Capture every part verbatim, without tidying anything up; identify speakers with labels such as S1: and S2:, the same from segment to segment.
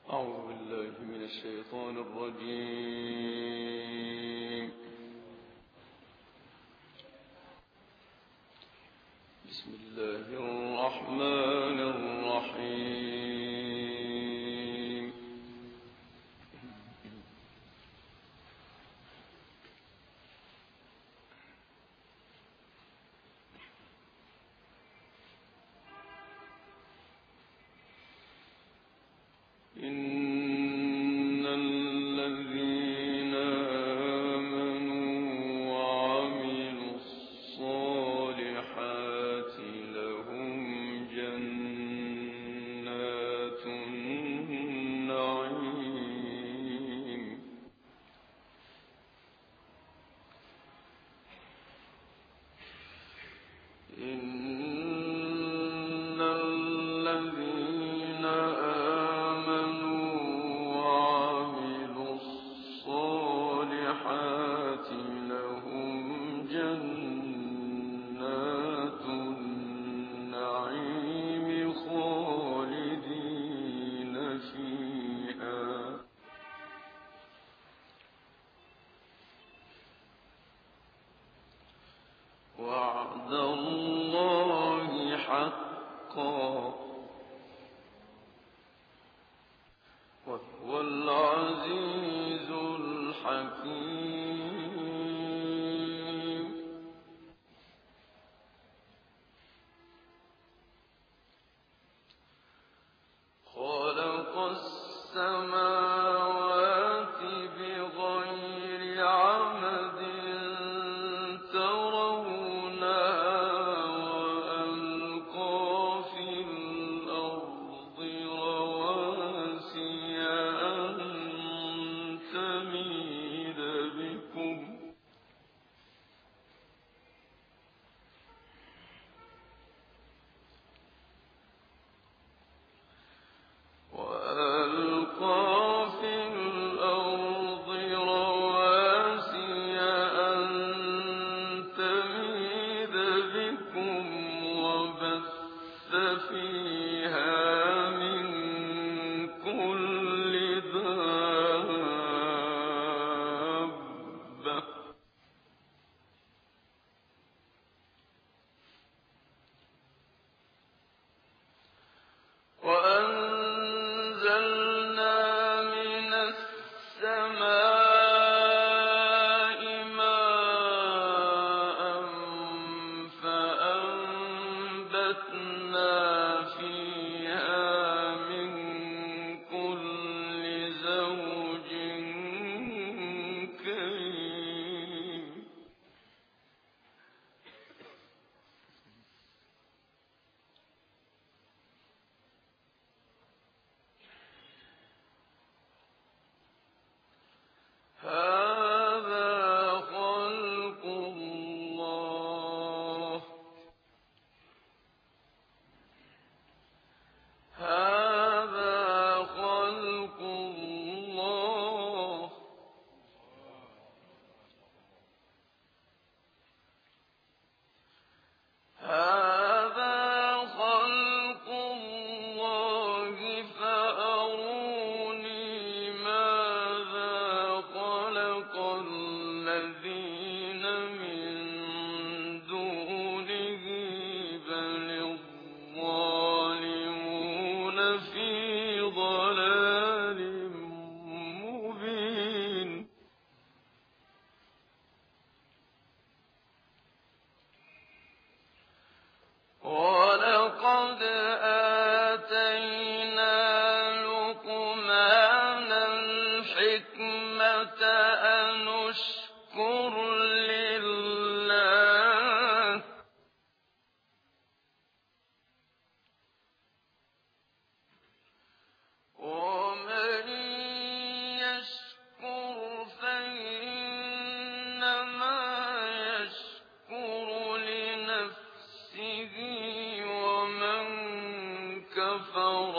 S1: أعوذ بالله من الشيطان الرجيم. بسم الله الرحمن الرحيم. إن الذين آمنوا وعملوا الصالحات لهم جنات النعيم. إن الذين آمنوا وعملوا الصالحات لهم جنات النعيم خالدين فيها. وعد الله حقا وهو العزيز الحكيم. خلق السماوات بغير عمد ترونها وألقى في الأرض رواسي أن تميد بكم وألقى في الأرض رواسي أن تميد بكم وبث فيها من كل دابة وأنزلنا من السماء ماء فأنبتنا فيها من كل زوج كريم. هذا خلق الله هذا خلق الله هذا خلق الله فأروني ماذا خلق الذين من دونه بل الظالمون في ضلال مبين. ولقد آتينا لقمان الحكمة أن اشكر لله ومن يشكر فإنما يشكر لنفسه ومن كفر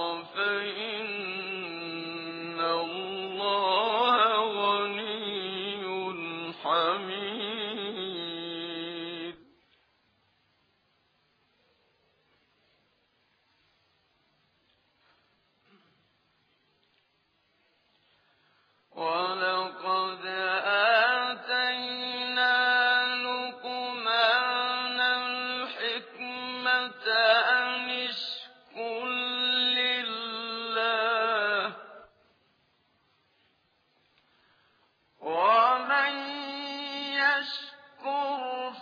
S1: فإن الله غني حميد. أن اشكر لله ومن يشكر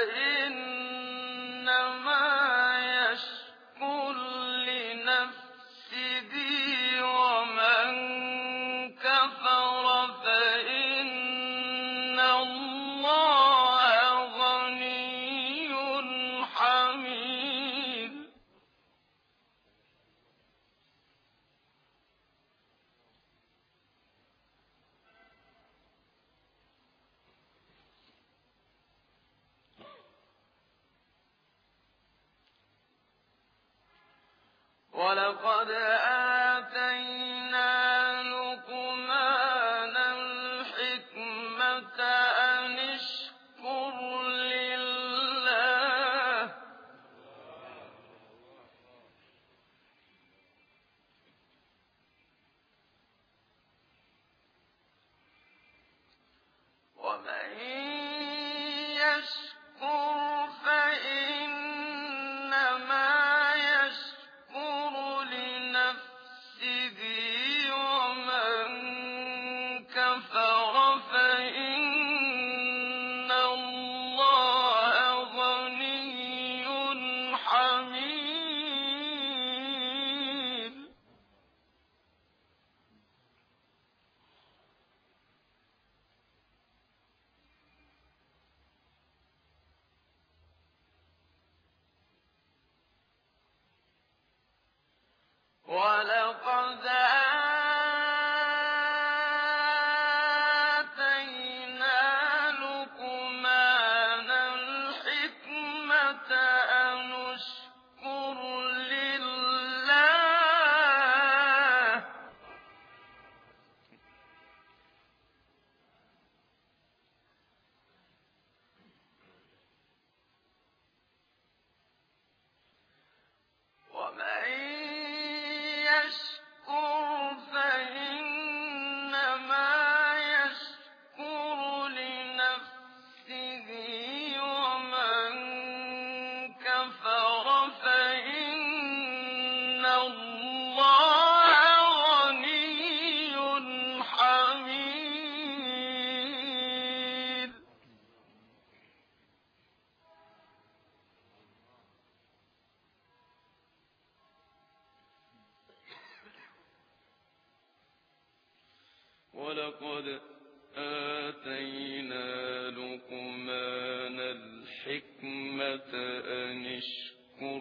S1: فإنما يشكر لنفسه ومن كفر فإن الله غني حميد ولقد آتينا لقمان الحكمة أن اشكر لله ومن يشكر فإنما يشكر لنفسه ومن كفر فإن الله غني حميد ولقد آتينا لقمان الحكمة أن اشكر لله ومن يشكر فإنما يشكر لنفسه ومن كفر فإن الله غني حميد ولقد آتينا لقمان الحكمة أن اشكر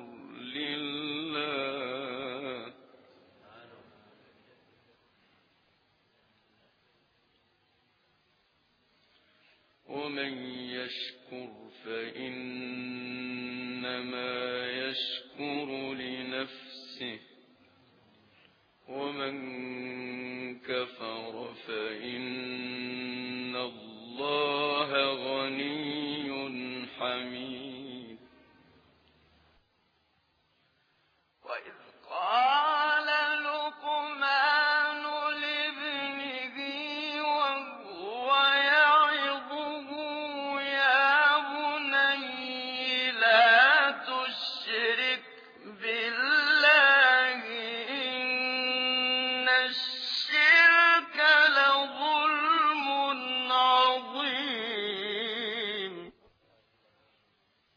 S1: لله ومن يشكر فإنما يشكر لنفسه ومن كفر فإن الله غني حميد وإذ قال لقمان لابنه وهو يعظه يا بني لا تشرك بالله إن الشرك لظلم عظيم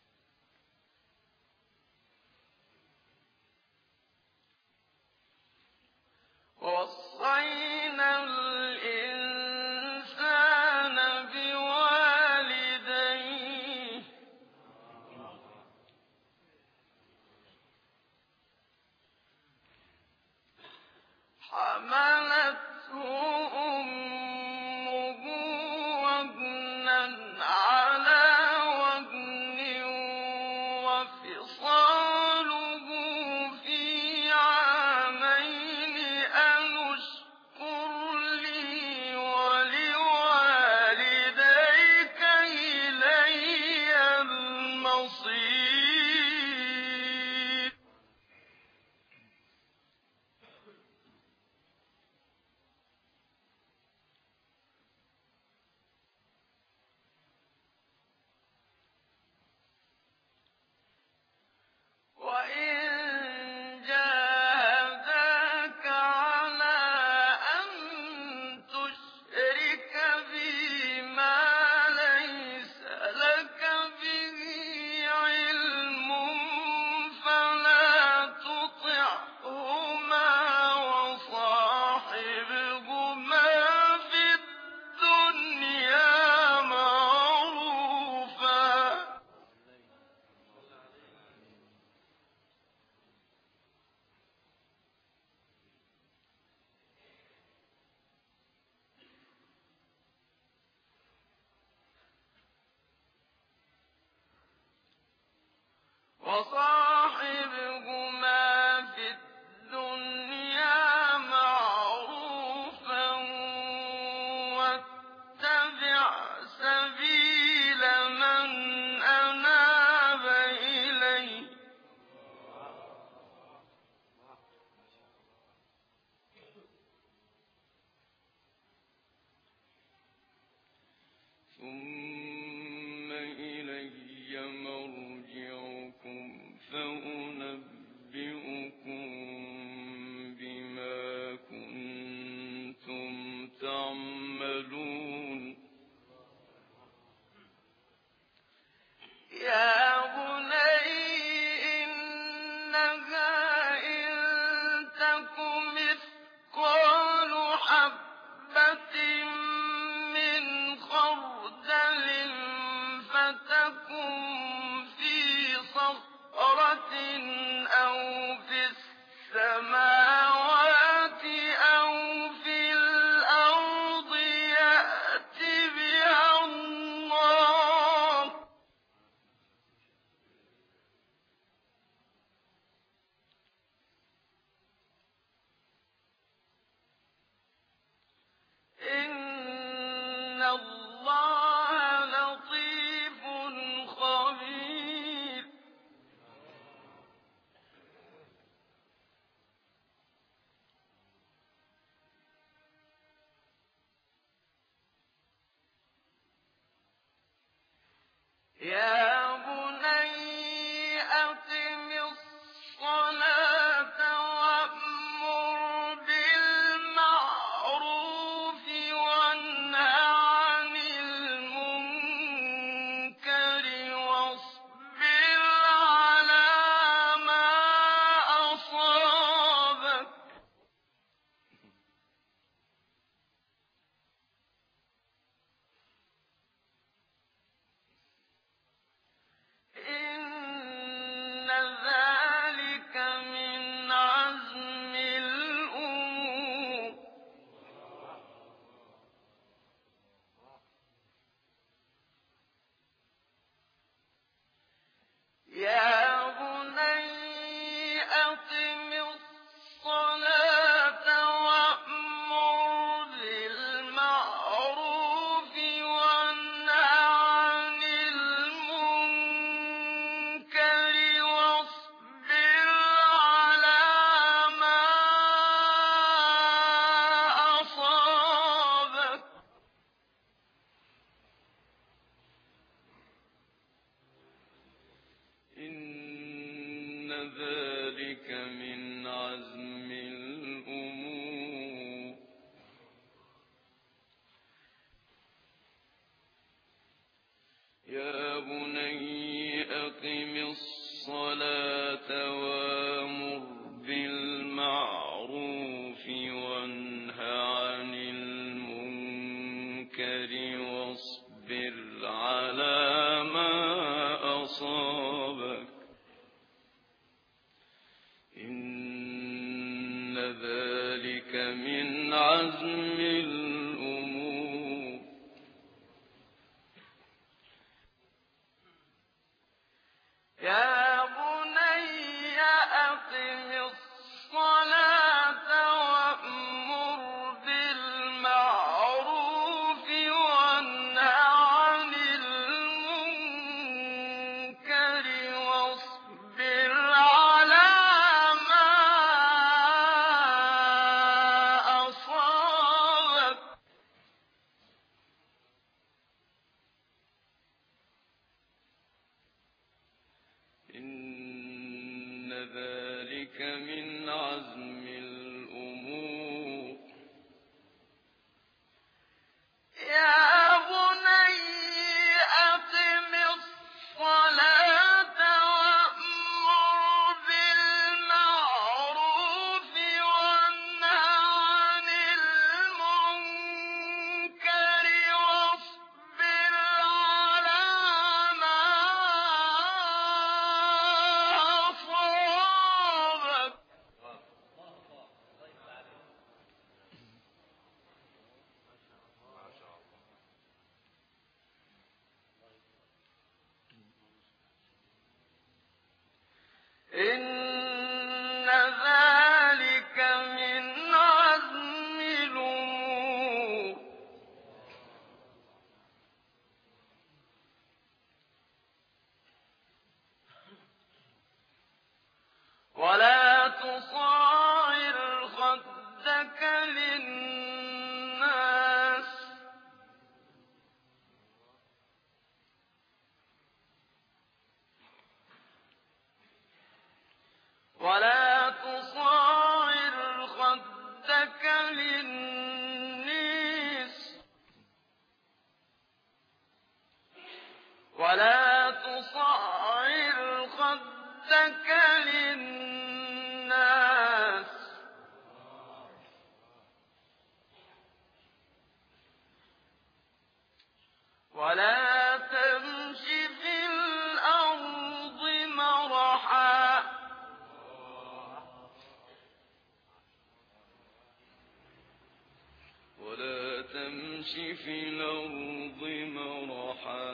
S1: وصاحبهما في الدنيا معروفا واتبع سبيل من أناب إلي ثم إلي مرجعكم فأنبئكم بما كنتم تعملون يا بني إنها إن تك مثقال حبة من خردل فتكن في صخرة أو في السماوات أو في الأرض يأت بها الله إن الله لطيف خبير يا بني أقم الصلاة وأمر بالمعروف وانه عن المنكر واصبر على ما أصابك إن ذلك من عزم الأمور يا بني أقم الصلاة وأمر بالمعروف وانه عن المنكر واصبر على ما أصابك إن ذلك من عزم الأمور يا بني أقم الصلاة وأمر بالمعروف وانه عن المنكر واصبر على ما أصابك إن ذلك من عزم الأمور يا بني أقم الصلاة وأمر بالمعروف وانه عن المنكر واصبر على ما أصابك إن ذلك من عزم الأمور يا بني أقم الصلاة وأمر بالمعروف وانه عن المنكر واصبر على ما أصابك إِنَّ ذَٰلِكَ مِنْ عَزْمِ الْأُمُورِ وَلَا تُصَعِّرْ خَدَّكَ لِلنَّاسِ وَلَا تُصَعِّرْ خَدَّكَ لِلنَّاسِ وَلَا تُصَعِّرْ خَدَّكَ لِلنَّاسِ وَلَا تَمْشِ فِي الْأَرْضِ مَرَحًا وَلَا تَمْشِ فِي الْأَرْضِ مَرَحًا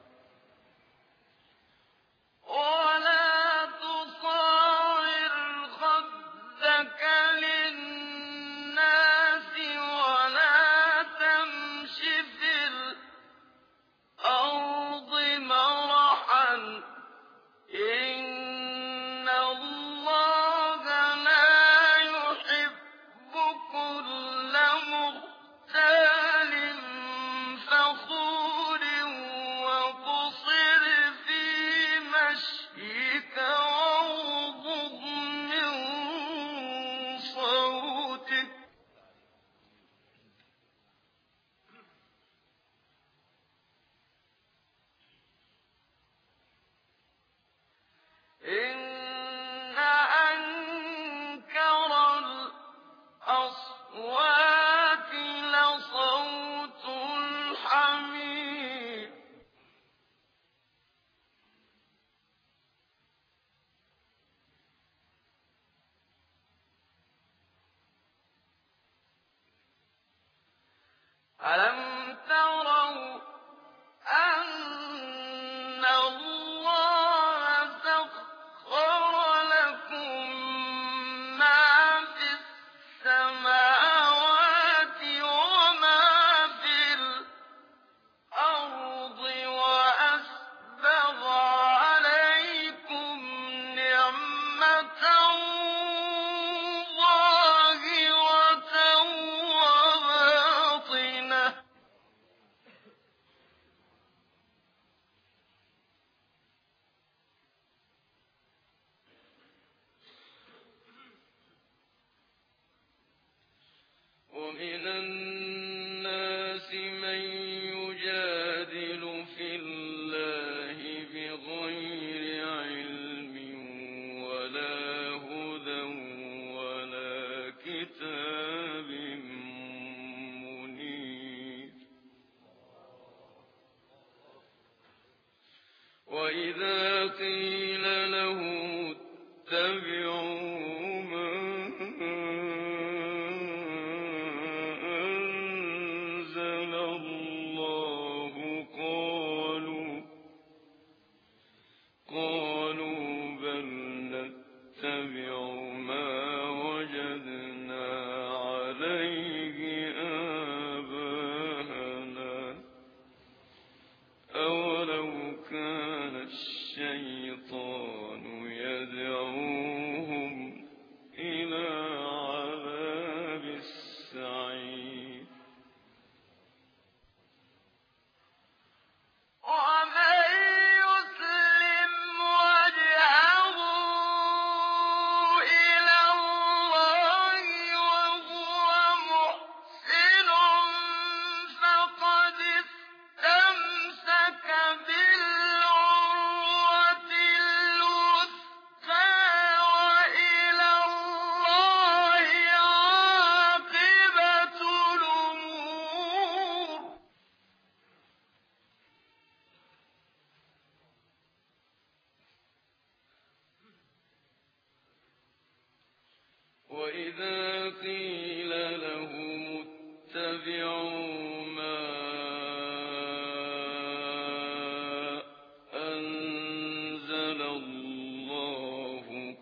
S1: وَلَا تُصَعِّرْ خَدَّكَ لِلنَّاسِ وَلَا تَمْشِ فِي الْأَرْضِ مَرَحًا ۖ إِنَّ اللَّهَ لَا يُحِبُّ كُلَّ مُخْتَالٍ فَخُورٍ وَاقْصِدْ فِي مَشْيِكَ وَاغْضُضْ مِن صَوْتِكَ ۚ إِنَّ أَنكَرَ الْأَصْوَاتِ لَصَوْتُ الْحَمِيرِ أَلَمْ تَرَوْا أَنَّ اللَّهَ سَخَّرَ لَكُم مَّا فِي السَّمَاوَاتِ وَمَا فِي الْأَرْضِ وَأَسْبَغَ عَلَيْكُمْ نِعْمَتَهُ ظَاهِرَةً وَبَاطِنَةً ۗ وَمِنَ النَّاسِ مَن يُجَادِلُ فِي اللَّهِ بِغَيْرِ عِلْمٍ وَلَا هُدًى وَلَا كِتَابٍ مُّنِيرٍ وَإِذَا قِيلَ لَهُمُ اتَّبِعُوا مَا أَنزَلَ اللَّهُ قَالُوا بَلْ نَتَّبِعُ مَا وَجَدْنَا عَلَيْهِ آبَاءَنَا ۚ أَوَلَوْ كَانَ الشَّيْطَانُ يَدْعُوهُمْ إِلَىٰ عَذَابِ السَّعِيرِ وَمَن يُسْلِمْ وَجْهَهُ إِلَى اللَّهِ وَهُوَ مُحْسِنٌ فَقَدِ اسْتَمْسَكَ بِالْعُرْوَةِ الْوُثْقَىٰ ۗ وَإِلَى اللَّهِ عَاقِبَةُ الْأُمُورِ وَإِذَا قِيلَ لَهُمُ اتَّبِعُوا مَا أَنزَلَ اللَّهُ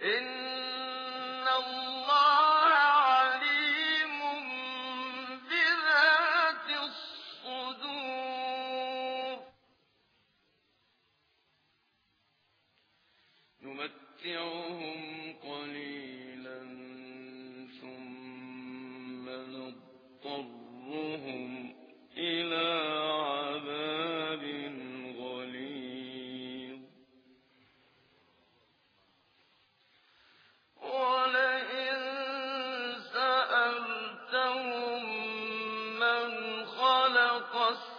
S1: إِنَّ اللَّهَ عَلِيمٌ بِذَاتِ الصُّدُورِ نُمَتِّعُهُمْ قَلِيلًا ثُمَّ نَضْطَرُّهُمْ إِلَىٰ عَذَابٍ غَلِيظٍ وَلَئِن سَأَلْتَهُم مَّنْ خَلَقَ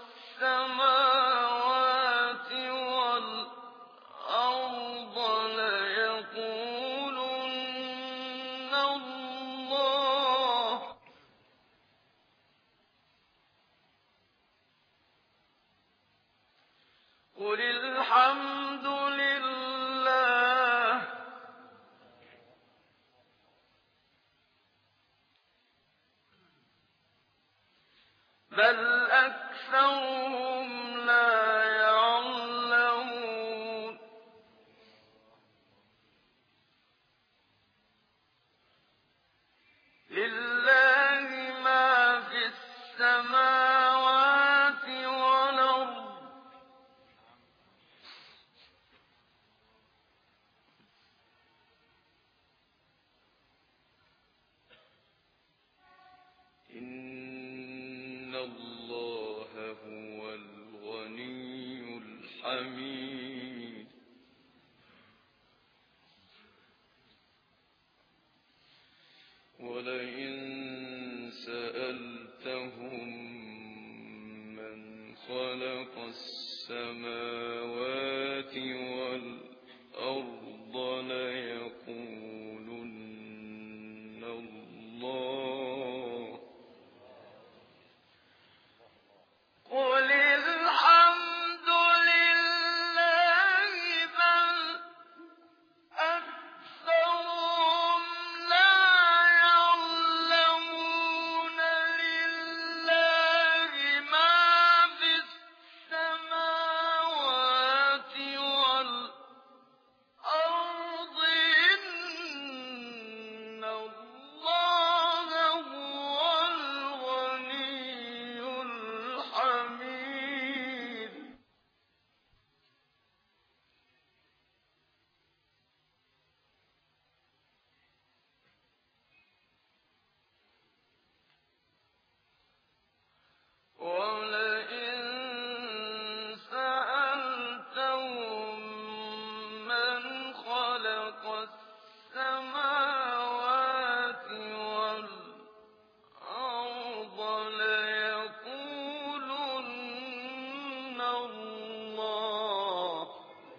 S1: السَّمَاوَاتِ وَالْأَرْضَ لَيَقُولُنَّ اللَّهُ ۚ قُلِ الْحَمْدُ لِلَّهِ ۚ بَلْ أَكْثَرُهُمْ لَا يَعْلَمُونَ لِلَّهِ مَا فِي السَّمَاوَاتِ وَالْأَرْضِ ۚ إِنَّ اللَّهَ هُوَ الْغَنِيُّ الْحَمِيدُ وَلَئِن سَأَلْتَهُم مَّنْ خَلَقَ السَّمَاوَاتِ وَالْأَرْضَ لَيَقُولُنَّ اللَّهُ ۚ قُلِ الْحَمْدُ لِلَّهِ ۚ بَلْ أَكْثَرُهُمْ لَا يَعْلَمُونَ لِلَّهِ مَا فِي السَّمَاوَاتِ وَالْأَرْضِ ۚ إِنَّ اللَّهَ هُوَ الْغَنِيُّ الْحَمِيدُ وَلَئِن سَأَلْتَهُم مَّنْ خَلَقَ السَّمَاوَاتِ وَالْأَرْضَ لَيَقُولُنَّ اللَّهُ ۚ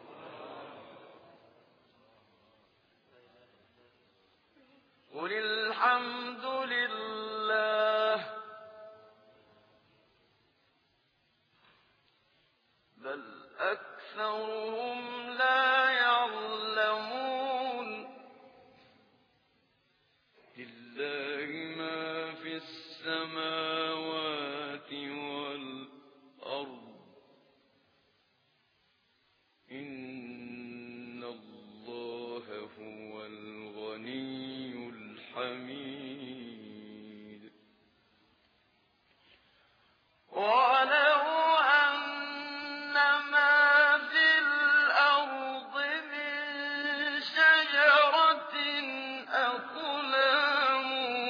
S1: قُلِ الْحَمْدُ لِلَّهِ ۚ بَلْ أَكْثَرُهُمْ لَا يَعْلَمُونَ لِلَّهِ مَا فِي السَّمَاوَاتِ وَالْأَرْضِ ۚ إِنَّ اللَّهَ هُوَ الْغَنِيُّ الْحَمِيدُ وَلَوْ أَنَّ مَا فِي الْأَرْضِ مِن شَجَرَةٍ أَقْلَامٌ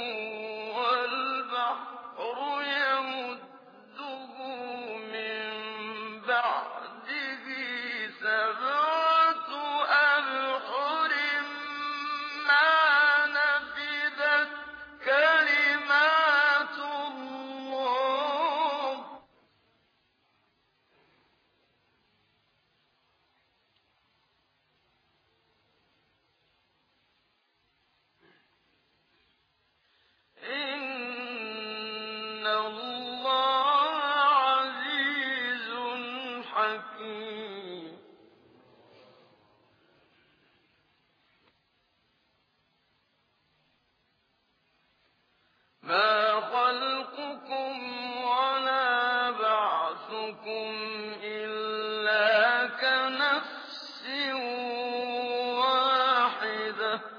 S1: وَالْبَحْرُ يَمُدُّهُ مِن بَعْدِهِ سَبْعَةُ أَبْحُرٍ مَّا نَفِدَتْ كَلِمَاتُ اللَّهِ ۗ إِنَّ اللَّهَ عَزِيزٌ حَكِيمٌ مَا خَلْقُكُمْ وَلَا بَعْثُكُمْ إِلَّا كَنَفْسٍ وَاحِدَةٍ ۗ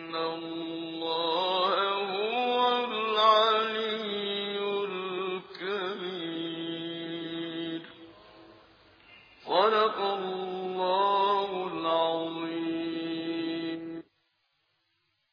S1: اللَّهَ